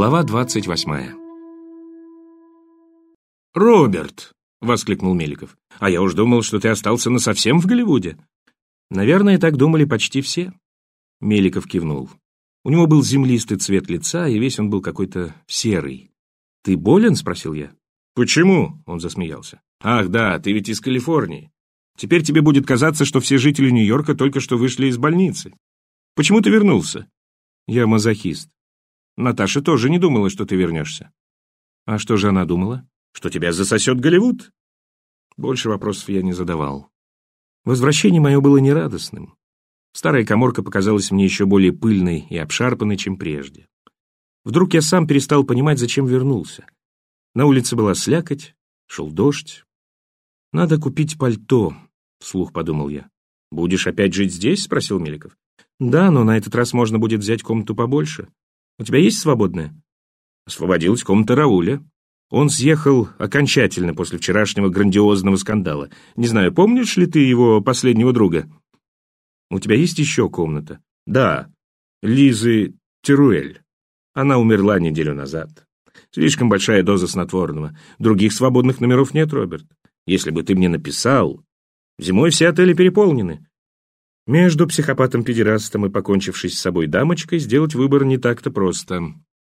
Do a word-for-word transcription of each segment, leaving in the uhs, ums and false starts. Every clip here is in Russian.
Глава двадцать восьмая. «Роберт!» — воскликнул Меликов. «А я уж думал, что ты остался насовсем в Голливуде». «Наверное, так думали почти все». Меликов кивнул. У него был землистый цвет лица, и весь он был какой-то серый. «Ты болен?» — спросил я. «Почему?» — он засмеялся. «Ах, да, ты ведь из Калифорнии. Теперь тебе будет казаться, что все жители Нью-Йорка только что вышли из больницы. Почему ты вернулся?» «Я мазохист. Наташа тоже не думала, что ты вернешься». «А что же она думала?» «Что тебя засосет Голливуд?» Больше вопросов я не задавал. Возвращение мое было нерадостным. Старая каморка показалась мне еще более пыльной и обшарпанной, чем прежде. Вдруг я сам перестал понимать, зачем вернулся. На улице была слякоть, шел дождь. «Надо купить пальто», — вслух подумал я. «Будешь опять жить здесь?» — спросил Меликов. «Да, но на этот раз можно будет взять комнату побольше. У тебя есть свободная?» Освободилась комната Рауля. Он съехал окончательно после вчерашнего грандиозного скандала. Не знаю, помнишь ли ты его последнего друга? У тебя есть еще комната? Да, Лизы Теруэль. Она умерла неделю назад. Слишком большая доза снотворного. Других свободных номеров нет, Роберт. Если бы ты мне написал... Зимой все отели переполнены. Между психопатом-педерастом и покончившей с собой дамочкой сделать выбор не так-то просто.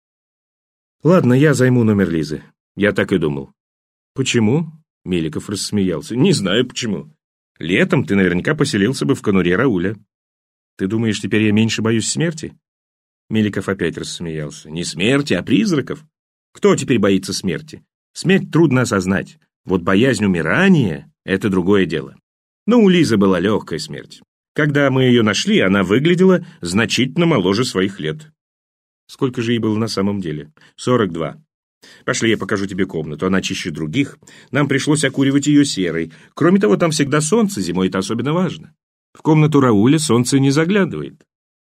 Ладно, я займу номер Лизы. Я так и думал. Почему? Меликов рассмеялся. Не знаю почему. Летом ты наверняка поселился бы в конуре Рауля. Ты думаешь, теперь я меньше боюсь смерти? Меликов опять рассмеялся. Не смерти, а призраков. Кто теперь боится смерти? Смерть трудно осознать. Вот боязнь умирания — это другое дело. Но у Лизы была легкая смерть. Когда мы ее нашли, она выглядела значительно моложе своих лет. Сколько же ей было на самом деле? Сорок два. Пошли, я покажу тебе комнату, она чище других. Нам пришлось окуривать ее серой. Кроме того, там всегда солнце, зимой это особенно важно. В комнату Рауля солнце не заглядывает.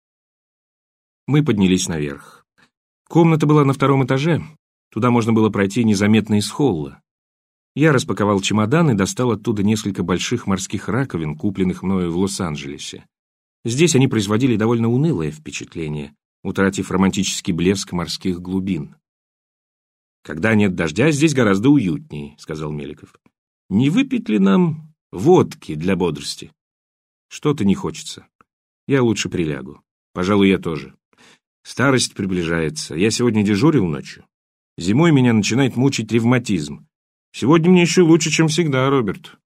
Мы поднялись наверх. Комната была на втором этаже. Туда можно было пройти незаметно из холла. Я распаковал чемодан и достал оттуда несколько больших морских раковин, купленных мною в Лос-Анджелесе. Здесь они производили довольно унылое впечатление, утратив романтический блеск морских глубин. «Когда нет дождя, здесь гораздо уютнее», — сказал Меликов. «Не выпить ли нам водки для бодрости?» «Что-то не хочется. Я лучше прилягу. Пожалуй, я тоже. Старость приближается. Я сегодня дежурил ночью. Зимой меня начинает мучить ревматизм. Сегодня мне еще лучше, чем всегда, Роберт».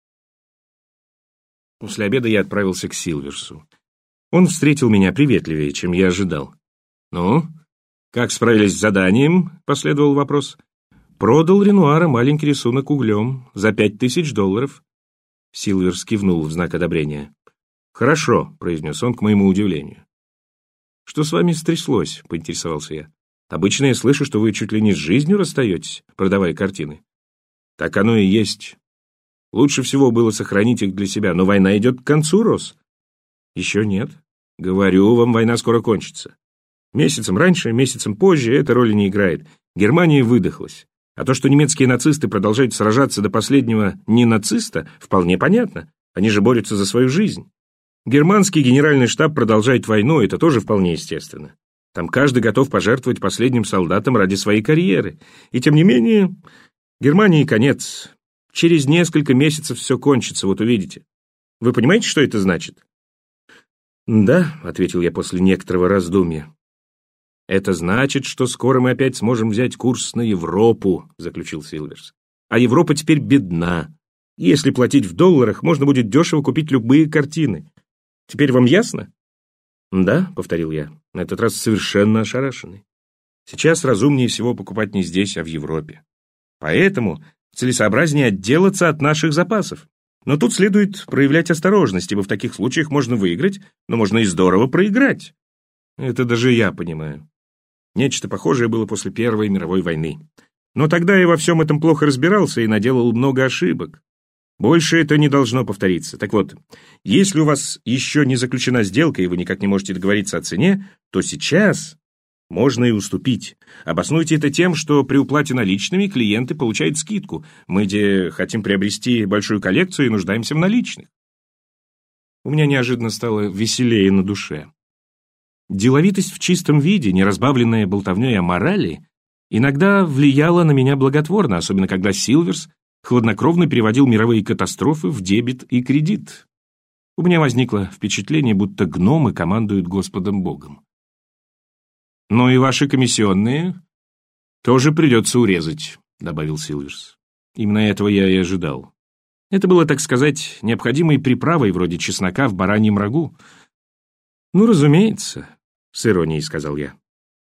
После обеда я отправился к Силверсу. Он встретил меня приветливее, чем я ожидал. «Ну, как справились с заданием?» — последовал вопрос. «Продал Ренуара маленький рисунок углем за пять тысяч долларов». Силверс кивнул в знак одобрения. «Хорошо», — произнес он к моему удивлению. «Что с вами стряслось?» — поинтересовался я. «Обычно я слышу, что вы чуть ли не с жизнью расстаетесь, продавая картины». «Так оно и есть. Лучше всего было сохранить их для себя, но война идет к концу, Рос». «Еще нет. Говорю вам, война скоро кончится. Месяцем раньше, месяцем позже эта роли не играет. Германия выдохлась. А то, что немецкие нацисты продолжают сражаться до последнего ненациста, вполне понятно. Они же борются за свою жизнь. Германский генеральный штаб продолжает войну, это тоже вполне естественно. Там каждый готов пожертвовать последним солдатом ради своей карьеры. И тем не менее, Германии конец. Через несколько месяцев все кончится, вот увидите. Вы понимаете, что это значит?» «Да», — ответил я после некоторого раздумья. «Это значит, что скоро мы опять сможем взять курс на Европу», — заключил Силверс. «А Европа теперь бедна. Если платить в долларах, можно будет дешево купить любые картины. Теперь вам ясно?» «Да», — повторил я, на этот раз совершенно ошарашенный. «Сейчас разумнее всего покупать не здесь, а в Европе. Поэтому целесообразнее отделаться от наших запасов. Но тут следует проявлять осторожность, ибо в таких случаях можно выиграть, но можно и здорово проиграть. Это даже я понимаю. Нечто похожее было после Первой мировой войны. Но тогда я во всем этом плохо разбирался и наделал много ошибок. Больше это не должно повториться. Так вот, если у вас еще не заключена сделка, и вы никак не можете договориться о цене, то сейчас можно и уступить. Обоснуйте это тем, что при уплате наличными клиенты получают скидку. Мы где хотим приобрести большую коллекцию и нуждаемся в наличных. У меня неожиданно стало веселее на душе. Деловитость в чистом виде, неразбавленная болтовней о морали, иногда влияла на меня благотворно, особенно когда Силверс хладнокровно переводил мировые катастрофы в дебет и кредит. У меня возникло впечатление, будто гномы командуют Господом Богом. «Ну и ваши комиссионные тоже придется урезать», — добавил Силверс. Именно этого я и ожидал. Это было, так сказать, необходимой приправой вроде чеснока в бараньем рагу. «Ну, разумеется», — с иронией сказал я.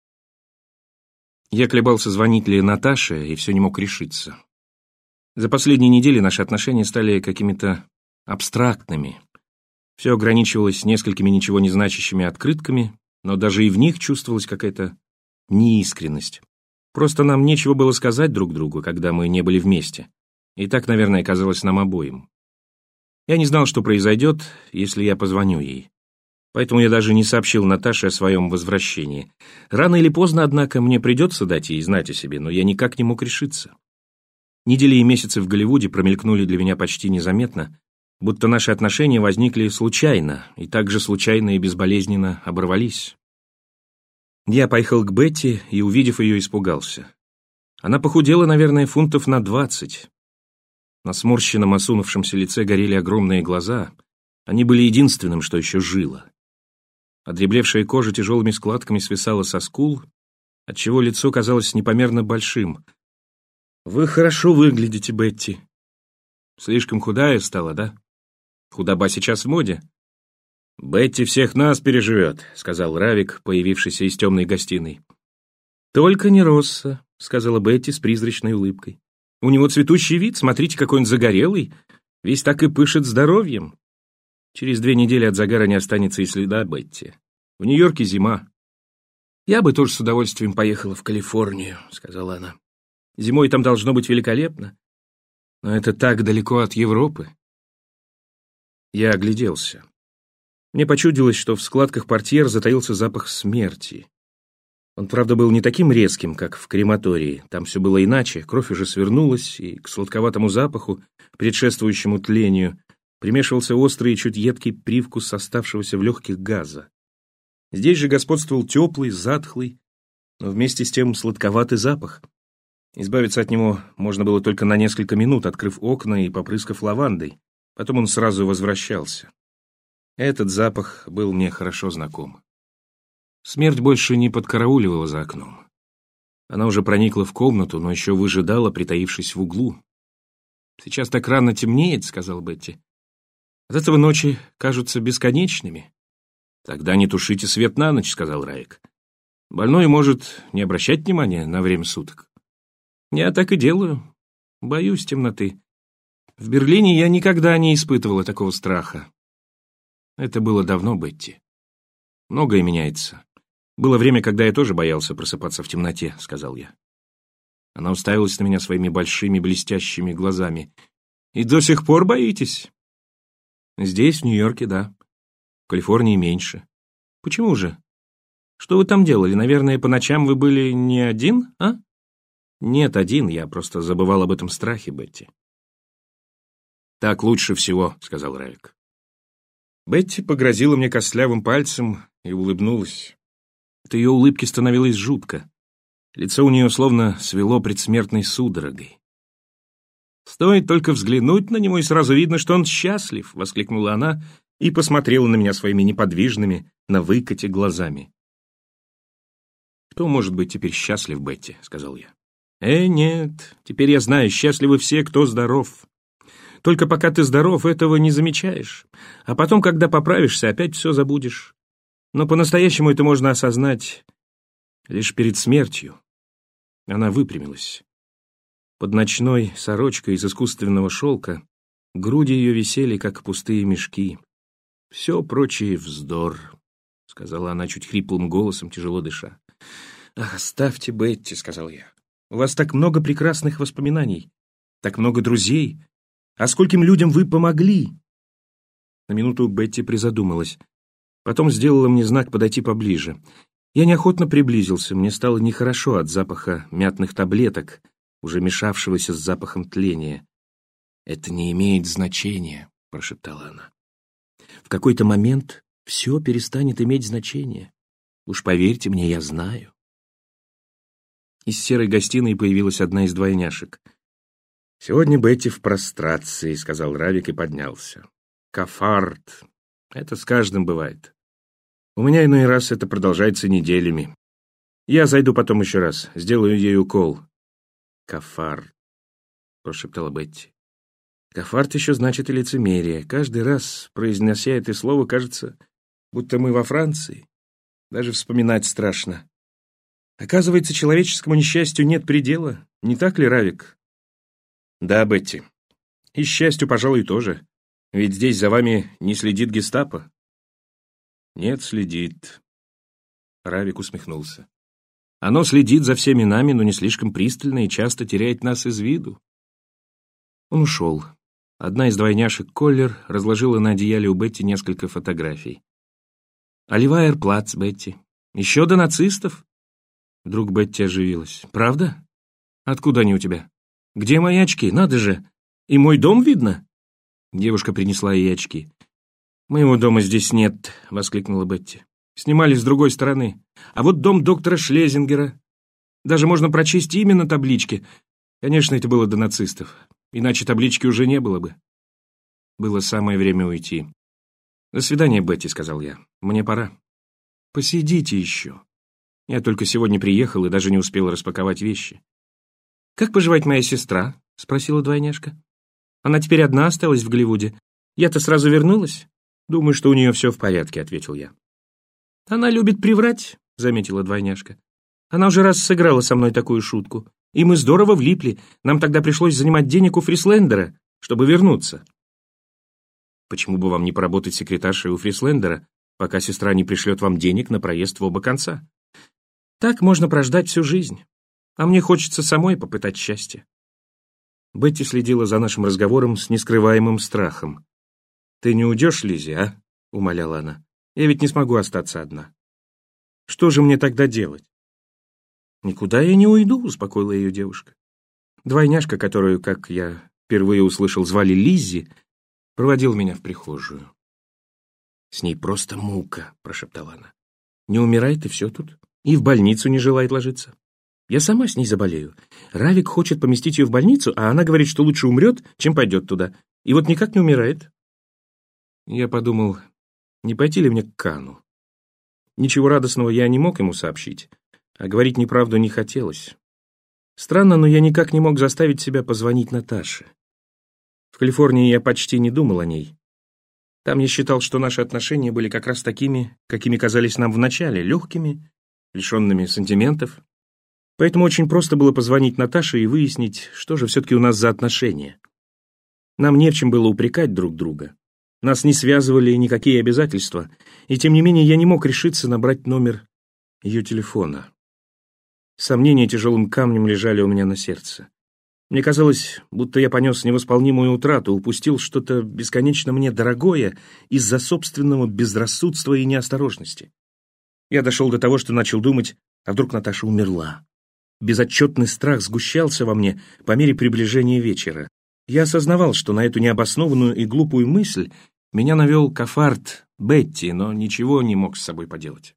Я колебался, звонить ли Наташе, и все не мог решиться. За последние недели наши отношения стали какими-то абстрактными. Все ограничивалось несколькими ничего не значащими открытками, но даже и в них чувствовалась какая-то неискренность. Просто нам нечего было сказать друг другу, когда мы не были вместе. И так, наверное, казалось нам обоим. Я не знал, что произойдет, если я позвоню ей. Поэтому я даже не сообщил Наташе о своем возвращении. Рано или поздно, однако, мне придется дать ей знать о себе, но я никак не мог решиться. Недели и месяцы в Голливуде промелькнули для меня почти незаметно, будто наши отношения возникли случайно, и так же случайно и безболезненно оборвались. Я поехал к Бетти и, увидев ее, испугался. Она похудела, наверное, фунтов на двадцать. На сморщенном, осунувшемся лице горели огромные глаза. Они были единственным, что еще жило. Одреблевшая кожа тяжелыми складками свисала со скул, отчего лицо казалось непомерно большим. «Вы хорошо выглядите, Бетти». «Слишком худая стала, да? Худоба сейчас в моде». «Бетти всех нас переживет», — сказал Равик, появившийся из темной гостиной. «Только не Росса», — сказала Бетти с призрачной улыбкой. «У него цветущий вид, смотрите, какой он загорелый, весь так и пышет здоровьем. Через две недели от загара не останется и следа, Бетти. В Нью-Йорке зима». «Я бы тоже с удовольствием поехала в Калифорнию», — сказала она. «Зимой там должно быть великолепно. Но это так далеко от Европы». Я огляделся. Мне почудилось, что в складках портьер затаился запах смерти. Он, правда, был не таким резким, как в крематории. Там все было иначе, кровь уже свернулась, и к сладковатому запаху, предшествующему тлению, примешивался острый и чуть едкий привкус оставшегося в легких газа. Здесь же господствовал теплый, затхлый, но вместе с тем сладковатый запах. Избавиться от него можно было только на несколько минут, открыв окна и попрыскав лавандой. Потом он сразу возвращался. Этот запах был мне хорошо знаком. Смерть больше не подкарауливала за окном. Она уже проникла в комнату, но еще выжидала, притаившись в углу. «Сейчас так рано темнеет», — сказал Бетти. «От этого ночи кажутся бесконечными». «Тогда не тушите свет на ночь», — сказал Раик. «Больной может не обращать внимания на время суток». «Я так и делаю. Боюсь темноты. В Берлине я никогда не испытывала такого страха». Это было давно, Бетти. Многое меняется. Было время, когда я тоже боялся просыпаться в темноте, сказал я. Она уставилась на меня своими большими блестящими глазами. И до сих пор боитесь? Здесь, в Нью-Йорке, да. В Калифорнии меньше. Почему же? Что вы там делали? Наверное, по ночам вы были не один, а? Нет, один. Я просто забывал об этом страхе, Бетти. Так лучше всего, сказал Равик. Бетти погрозила мне костлявым пальцем и улыбнулась. От ее улыбки становилось жутко. Лицо у нее словно свело предсмертной судорогой. «Стоит только взглянуть на него, и сразу видно, что он счастлив!» — воскликнула она и посмотрела на меня своими неподвижными, на выкате глазами. «Кто может быть теперь счастлив, Бетти?» — сказал я. «Э, нет, теперь я знаю, счастливы все, кто здоров. Только пока ты здоров, этого не замечаешь. А потом, когда поправишься, опять все забудешь. Но по-настоящему это можно осознать лишь перед смертью». Она выпрямилась. Под ночной сорочкой из искусственного шелка груди ее висели, как пустые мешки. «Все прочее вздор», — сказала она чуть хриплым голосом, тяжело дыша. «Ах, оставьте, Бетти», — сказал я. «У вас так много прекрасных воспоминаний, так много друзей. А скольким людям вы помогли?» На минуту Бетти призадумалась. Потом сделала мне знак подойти поближе. Я неохотно приблизился, мне стало нехорошо от запаха мятных таблеток, уже мешавшегося с запахом тления. «Это не имеет значения», — прошептала она. «В какой-то момент все перестанет иметь значение. Уж поверьте мне, я знаю. Из серой гостиной появилась одна из двойняшек. «Сегодня Бетти в прострации», — сказал Равик и поднялся. «Кафарт. Это с каждым бывает. У меня иной раз это продолжается неделями. Я зайду потом еще раз, сделаю ей укол». «Кафарт», — прошептала Бетти. «Кафарт еще значит и лицемерие. Каждый раз, произнося это слово, кажется, будто мы во Франции. Даже вспоминать страшно. Оказывается, человеческому несчастью нет предела. Не так ли, Равик?» «Да, Бетти. И счастью, пожалуй, тоже. Ведь здесь за вами не следит гестапо». «Нет, следит». Равик усмехнулся. «Оно следит за всеми нами, но не слишком пристально и часто теряет нас из виду». Он ушел. Одна из двойняшек, Коллер, разложила на одеяле у Бетти несколько фотографий. «Оливайер Плац, Бетти. Еще до нацистов?» Вдруг Бетти оживилась. «Правда? Откуда они у тебя? Где мои очки? Надо же! И мой дом видно?» Девушка принесла ей очки. «Моего дома здесь нет», — воскликнула Бетти. «Снимали с другой стороны. А вот дом доктора Шлезингера. Даже можно прочесть имя на табличке. Конечно, это было до нацистов. Иначе таблички уже не было бы». Было самое время уйти. «До свидания, Бетти», — сказал я. «Мне пора». «Посидите еще. Я только сегодня приехал и даже не успел распаковать вещи». «Как поживает моя сестра?» — спросила двойняшка. «Она теперь одна осталась в Голливуде. Я-то сразу вернулась?» «Думаю, что у нее все в порядке», — ответил я. «Она любит приврать», — заметила двойняшка. «Она уже раз сыграла со мной такую шутку. И мы здорово влипли. Нам тогда пришлось занимать денег у Фрислендера, чтобы вернуться». «Почему бы вам не поработать секретаршей у Фрислендера, пока сестра не пришлет вам денег на проезд в оба конца? Так можно прождать всю жизнь. А мне хочется самой попытать счастье». Бетти следила за нашим разговором с нескрываемым страхом. «Ты не уйдешь, Лиззи, а?» — умоляла она. «Я ведь не смогу остаться одна. Что же мне тогда делать?» «Никуда я не уйду», — успокоила ее девушка. Двойняшка, которую, как я впервые услышал, звали Лиззи, проводил меня в прихожую. «С ней просто мука», — прошептала она. «Не умирает, и все тут. И в больницу не желает ложиться. Я сама с ней заболею. Равик хочет поместить ее в больницу, а она говорит, что лучше умрет, чем пойдет туда. И вот никак не умирает». Я подумал, не пойти ли мне к Кану. Ничего радостного я не мог ему сообщить, а говорить неправду не хотелось. Странно, но я никак не мог заставить себя позвонить Наташе. В Калифорнии я почти не думал о ней. Там я считал, что наши отношения были как раз такими, какими казались нам вначале, легкими, лишенными сантиментов. Поэтому очень просто было позвонить Наташе и выяснить, что же все-таки у нас за отношения. Нам не в чем было упрекать друг друга. Нас не связывали никакие обязательства, и тем не менее я не мог решиться набрать номер ее телефона. Сомнения тяжелым камнем лежали у меня на сердце. Мне казалось, будто я понес невосполнимую утрату, упустил что-то бесконечно мне дорогое из-за собственного безрассудства и неосторожности. Я дошел до того, что начал думать, а вдруг Наташа умерла. Безотчетный страх сгущался во мне по мере приближения вечера. Я осознавал, что на эту необоснованную и глупую мысль меня навел Кафарт Бетти, но ничего не мог с собой поделать.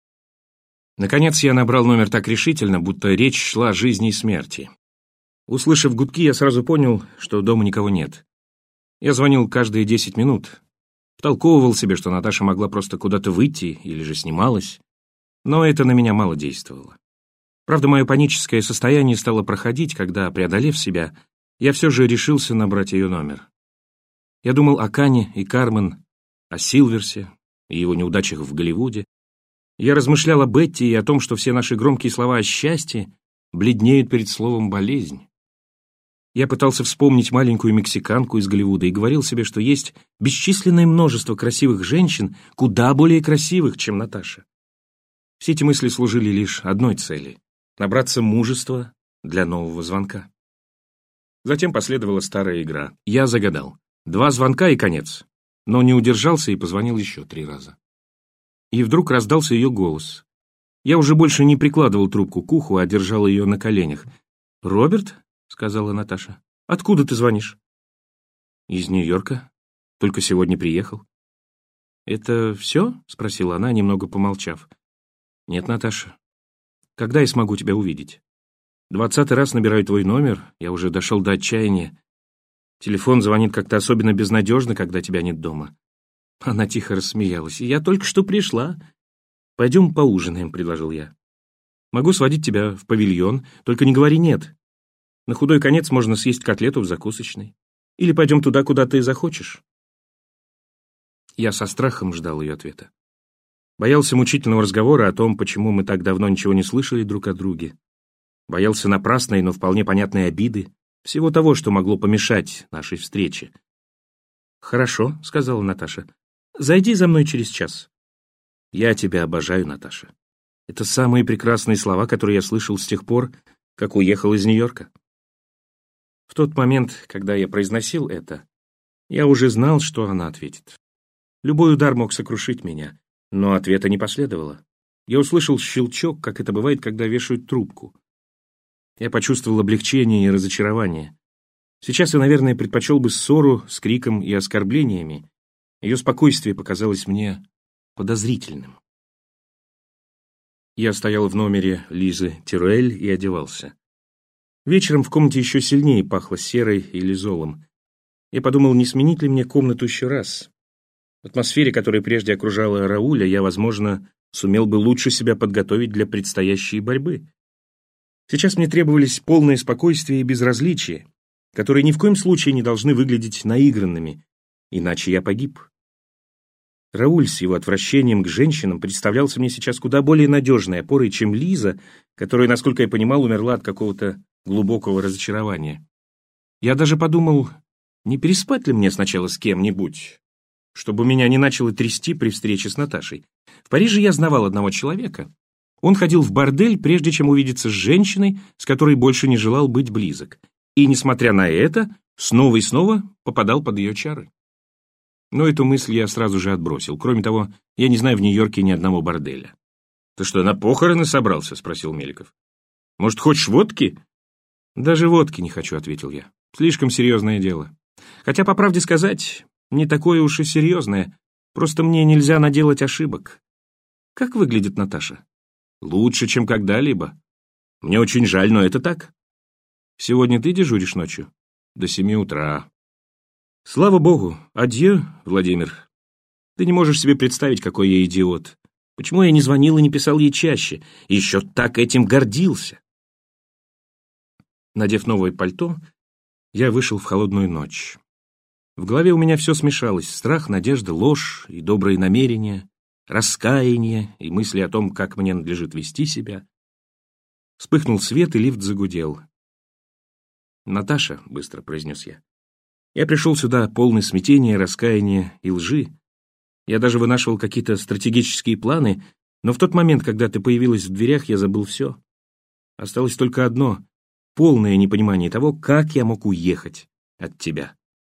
Наконец я набрал номер так решительно, будто речь шла о жизни и смерти. Услышав гудки, я сразу понял, что дома никого нет. Я звонил каждые десять минут, втолковывал себе, что Наташа могла просто куда-то выйти или же снималась, но это на меня мало действовало. Правда, мое паническое состояние стало проходить, когда, преодолев себя, я все же решился набрать ее номер. Я думал о Кане и Кармен, о Силверсе и его неудачах в Голливуде. Я размышлял о Бетти и о том, что все наши громкие слова о счастье бледнеют перед словом «болезнь». Я пытался вспомнить маленькую мексиканку из Голливуда и говорил себе, что есть бесчисленное множество красивых женщин, куда более красивых, чем Наташа. Все эти мысли служили лишь одной цели — набраться мужества для нового звонка. Затем последовала старая игра. Я загадал. Два звонка и конец. Но не удержался и позвонил еще три раза. И вдруг раздался ее голос. Я уже больше не прикладывал трубку к уху, а держал ее на коленях. «Роберт?» — сказала Наташа. «Откуда ты звонишь?» «Из Нью-Йорка. Только сегодня приехал». «Это все?» — спросила она, немного помолчав. Нет, Наташа. Когда я смогу тебя увидеть? Двадцатый раз набираю твой номер, я уже дошел до отчаяния. Телефон звонит как-то особенно безнадежно, когда тебя нет дома. Она тихо рассмеялась. «Я только что пришла. Пойдем поужинаем», — предложил я. «Могу сводить тебя в павильон, только не говори «нет». На худой конец можно съесть котлету в закусочной. Или пойдем туда, куда ты захочешь». Я со страхом ждал ее ответа. Боялся мучительного разговора о том, почему мы так давно ничего не слышали друг о друге. Боялся напрасной, но вполне понятной обиды, всего того, что могло помешать нашей встрече. «Хорошо», — сказала Наташа. «Зайди за мной через час». «Я тебя обожаю, Наташа. Это самые прекрасные слова, которые я слышал с тех пор, как уехал из Нью-Йорка». В тот момент, когда я произносил это, я уже знал, что она ответит. Любой удар мог сокрушить меня, но ответа не последовало. Я услышал щелчок, как это бывает, когда вешают трубку. Я почувствовал облегчение и разочарование. Сейчас я, наверное, предпочел бы ссору с криком и оскорблениями. Ее спокойствие показалось мне подозрительным. Я стоял в номере Лизы Тируэль и одевался. Вечером в комнате еще сильнее пахло серой или золом. Я подумал, не сменить ли мне комнату еще раз. В атмосфере, которая прежде окружала Рауля, я, возможно, сумел бы лучше себя подготовить для предстоящей борьбы. Сейчас мне требовались полное спокойствие и безразличие, которые ни в коем случае не должны выглядеть наигранными, иначе я погиб. Рауль с его отвращением к женщинам представлялся мне сейчас куда более надежной опорой, чем Лиза, которая, насколько я понимал, умерла от какого-то глубокого разочарования. Я даже подумал, не переспать ли мне сначала с кем-нибудь, чтобы меня не начало трясти при встрече с Наташей. В Париже я знавал одного человека. Он ходил в бордель, прежде чем увидеться с женщиной, с которой больше не желал быть близок. И, несмотря на это, снова и снова попадал под ее чары. Но эту мысль я сразу же отбросил. Кроме того, я не знаю в Нью-Йорке ни одного борделя. «Ты что, на похороны собрался?» — спросил Меликов. «Может, хочешь водки?» «Даже водки не хочу», — ответил я. «Слишком серьезное дело. Хотя, по правде сказать, не такое уж и серьезное. Просто мне нельзя наделать ошибок. Как выглядит Наташа?» «Лучше, чем когда-либо. Мне очень жаль, но это так. Сегодня ты дежуришь ночью?» «До семи утра». «Слава богу. Адьё, Владимир. Ты не можешь себе представить, какой я идиот. Почему я не звонил и не писал ей чаще? И еще так этим гордился». Надев новое пальто, я вышел в холодную ночь. В голове у меня все смешалось: страх, надежда, ложь и добрые намерения, раскаяние и мысли о том, как мне надлежит вести себя. Вспыхнул свет, и лифт загудел. «Наташа», — быстро произнес я, — «я пришел сюда полный смятения, раскаяния и лжи. Я даже вынашивал какие-то стратегические планы, но в тот момент, когда ты появилась в дверях, я забыл все. Осталось только одно — полное непонимание того, как я мог уехать от тебя».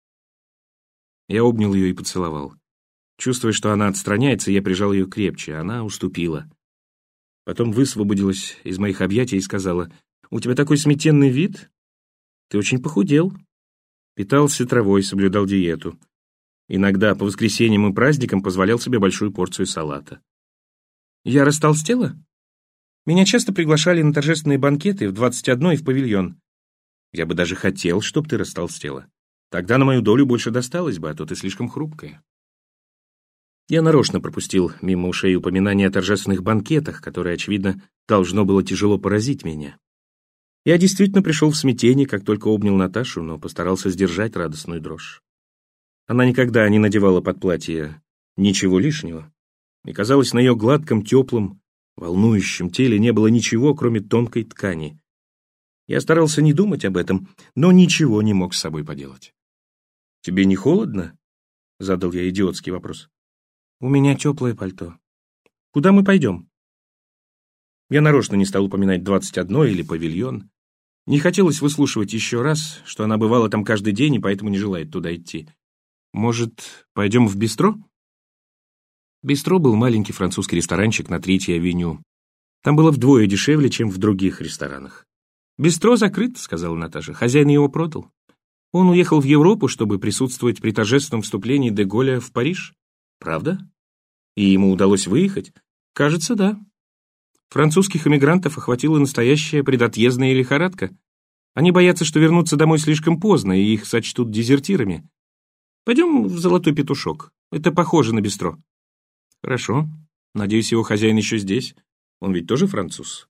Я обнял ее и поцеловал. Чувствуя, что она отстраняется, я прижал ее крепче. Она уступила. Потом высвободилась из моих объятий и сказала: «У тебя такой смятенный вид? Ты очень похудел». Питался травой, соблюдал диету. Иногда по воскресеньям и праздникам позволял себе большую порцию салата. «Я растолстела? Меня часто приглашали на торжественные банкеты в двадцать одно и в павильон. Я бы даже хотел, чтоб ты растолстела. Тогда на мою долю больше досталось бы, а то ты слишком хрупкая». Я нарочно пропустил мимо ушей упоминания о торжественных банкетах, которое, очевидно, должно было тяжело поразить меня. Я действительно пришел в смятение, как только обнял Наташу, но постарался сдержать радостную дрожь. Она никогда не надевала под платье ничего лишнего, и, казалось, на ее гладком, теплом, волнующем теле не было ничего, кроме тонкой ткани. Я старался не думать об этом, но ничего не мог с собой поделать. «Тебе не холодно?» — задал я идиотский вопрос. «У меня теплое пальто. Куда мы пойдем?» Я нарочно не стал упоминать двадцать одно или павильон. Не хотелось выслушивать еще раз, что она бывала там каждый день и поэтому не желает туда идти. «Может, пойдем в бистро?» Бистро был маленький французский ресторанчик на Третьей авеню. Там было вдвое дешевле, чем в других ресторанах. «Бистро закрыт», — сказала Наташа. «Хозяин его продал. Он уехал в Европу, чтобы присутствовать при торжественном вступлении де Голля в Париж. Правда? И ему удалось выехать? Кажется, да. Французских эмигрантов охватила настоящая предотъездная лихорадка. Они боятся, что вернутся домой слишком поздно, и их сочтут дезертирами. Пойдем в «Золотой петушок». Это похоже на бистро. Хорошо. Надеюсь, его хозяин еще здесь. Он ведь тоже француз.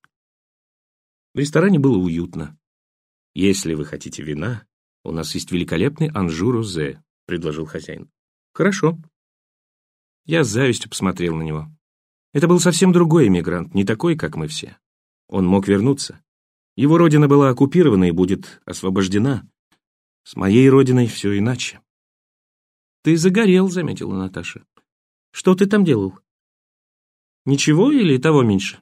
В ресторане было уютно. Если вы хотите вина, у нас есть великолепный Анжу-Розе, предложил хозяин. Хорошо. Я с завистью посмотрел на него. Это был совсем другой эмигрант, не такой, как мы все. Он мог вернуться. Его родина была оккупирована и будет освобождена. С моей родиной все иначе. «Ты загорел», — заметила Наташа. «Что ты там делал? Ничего или того меньше?»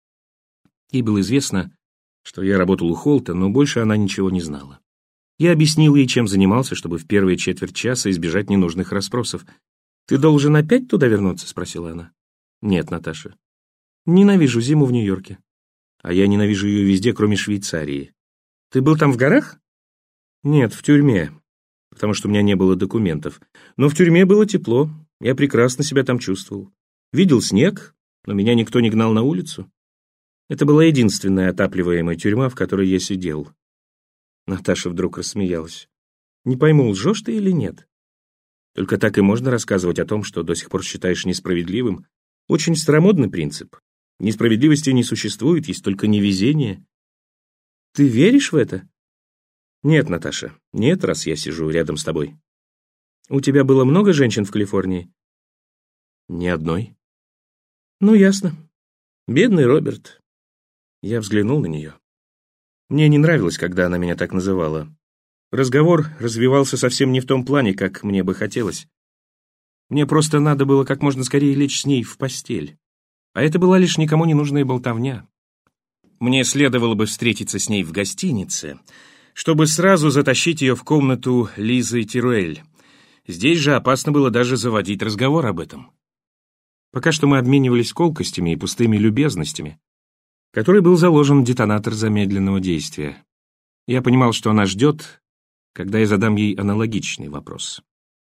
Ей было известно, что я работал у Холта, но больше она ничего не знала. Я объяснил ей, чем занимался, чтобы в первые четверть часа избежать ненужных расспросов. «Ты должен опять туда вернуться?» — спросила она. «Нет, Наташа. Ненавижу зиму в Нью-Йорке. А я ненавижу ее везде, кроме Швейцарии. Ты был там в горах?» «Нет, в тюрьме, потому что у меня не было документов. Но в тюрьме было тепло, я прекрасно себя там чувствовал. Видел снег, но меня никто не гнал на улицу. Это была единственная отапливаемая тюрьма, в которой я сидел». Наташа вдруг рассмеялась. «Не пойму, лжешь ты или нет? Только так и можно рассказывать о том, что до сих пор считаешь несправедливым. Очень старомодный принцип. Несправедливости не существует, есть только невезение. Ты веришь в это?» «Нет, Наташа, нет, раз я сижу рядом с тобой». «У тебя было много женщин в Калифорнии?» «Ни одной». «Ну, ясно. Бедный Роберт». Я взглянул на нее. Мне не нравилось, когда она меня так называла. Разговор развивался совсем не в том плане, как мне бы хотелось. Мне просто надо было как можно скорее лечь с ней в постель. А это была лишь никому не нужная болтовня. Мне следовало бы встретиться с ней в гостинице, чтобы сразу затащить ее в комнату Лизы Тируэль. Здесь же опасно было даже заводить разговор об этом. Пока что мы обменивались колкостями и пустыми любезностями, в которой был заложен детонатор замедленного действия. Я понимал, что она ждет, когда я задам ей аналогичный вопрос.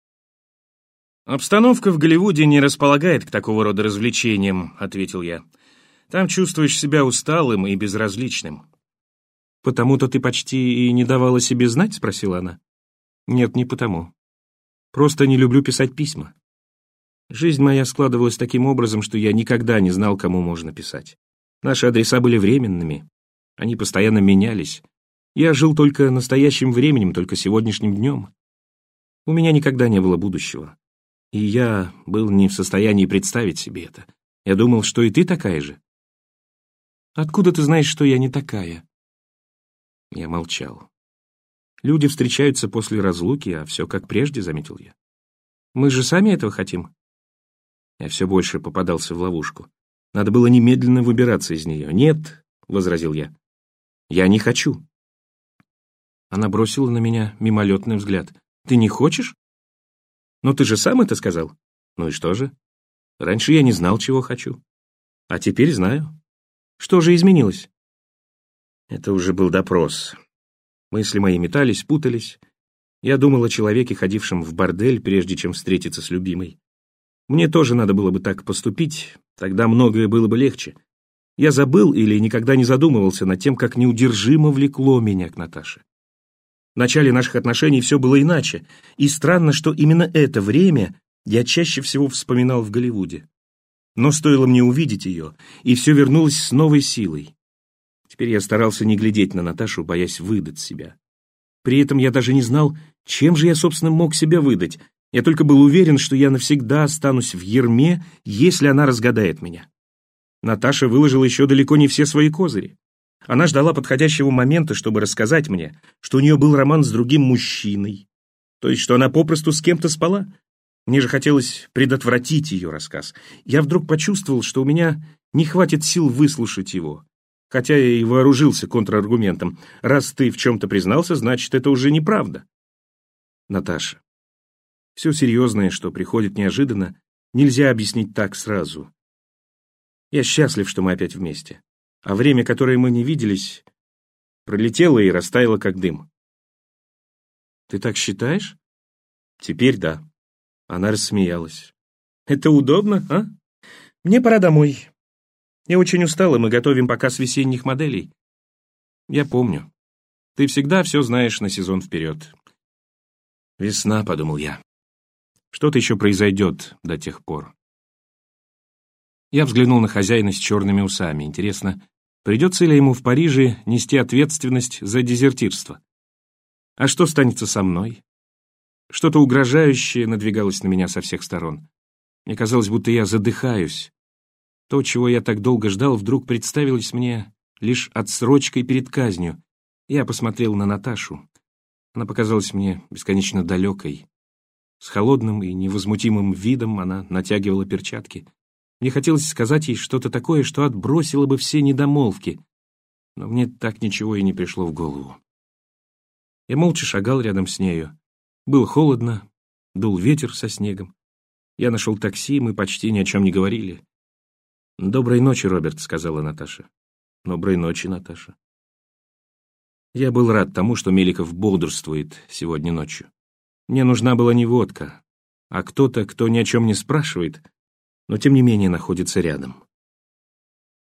«Обстановка в Голливуде не располагает к такого рода развлечениям», — ответил я. «Там чувствуешь себя усталым и безразличным». «Потому-то ты почти и не давала себе знать?» — спросила она. «Нет, не потому. Просто не люблю писать письма. Жизнь моя складывалась таким образом, что я никогда не знал, кому можно писать. Наши адреса были временными, они постоянно менялись. Я жил только настоящим временем, только сегодняшним днем. У меня никогда не было будущего. И я был не в состоянии представить себе это. Я думал, что и ты такая же». «Откуда ты знаешь, что я не такая?» Я молчал. «Люди встречаются после разлуки, а все как прежде», — заметил я. «Мы же сами этого хотим». Я все больше попадался в ловушку. Надо было немедленно выбираться из нее. «Нет», — возразил я, — «я не хочу». Она бросила на меня мимолетный взгляд. «Ты не хочешь? Но ты же сам это сказал». «Ну и что же? Раньше я не знал, чего хочу. А теперь знаю. Что же изменилось?» Это уже был допрос. Мысли мои метались, путались. Я думал о человеке, ходившем в бордель, прежде чем встретиться с любимой. Мне тоже надо было бы так поступить, тогда многое было бы легче. Я забыл или никогда не задумывался над тем, как неудержимо влекло меня к Наташе. В начале наших отношений все было иначе, и странно, что именно это время я чаще всего вспоминал в Голливуде. Но стоило мне увидеть ее, и все вернулось с новой силой. Теперь я старался не глядеть на Наташу, боясь выдать себя. При этом я даже не знал, чем же я, собственно, мог себя выдать. Я только был уверен, что я навсегда останусь в ярме, если она разгадает меня. Наташа выложила еще далеко не все свои козыри. Она ждала подходящего момента, чтобы рассказать мне, что у нее был роман с другим мужчиной, то есть что она попросту с кем-то спала. Мне же хотелось предотвратить ее рассказ. Я вдруг почувствовал, что у меня не хватит сил выслушать его, хотя я и вооружился контраргументом. Раз ты в чем-то признался, значит, это уже неправда. Наташа, все серьезное, что приходит неожиданно, нельзя объяснить так сразу. Я счастлив, что мы опять вместе. А время, которое мы не виделись, пролетело и растаяло, как дым. Ты так считаешь? Теперь да. Она рассмеялась. Это удобно, а? Мне пора домой. Я очень устала, мы готовим показ весенних моделей. Я помню. Ты всегда все знаешь на сезон вперед. Весна, подумал я. Что-то еще произойдет до тех пор. Я взглянул на хозяина с черными усами. Интересно, придется ли ему в Париже нести ответственность за дезертирство? А что станется со мной? Что-то угрожающее надвигалось на меня со всех сторон. Мне казалось, будто я задыхаюсь. То, чего я так долго ждал, вдруг представилось мне лишь отсрочкой перед казнью. Я посмотрел на Наташу. Она показалась мне бесконечно далекой. С холодным и невозмутимым видом она натягивала перчатки. Мне хотелось сказать ей что-то такое, что отбросило бы все недомолвки. Но мне так ничего и не пришло в голову. Я молча шагал рядом с нею. Было холодно, дул ветер со снегом. Я нашел такси, мы почти ни о чем не говорили. «Доброй ночи, Роберт», — сказала Наташа. «Доброй ночи, Наташа». Я был рад тому, что Меликов бодрствует сегодня ночью. Мне нужна была не водка, а кто-то, кто ни о чем не спрашивает, но тем не менее находится рядом.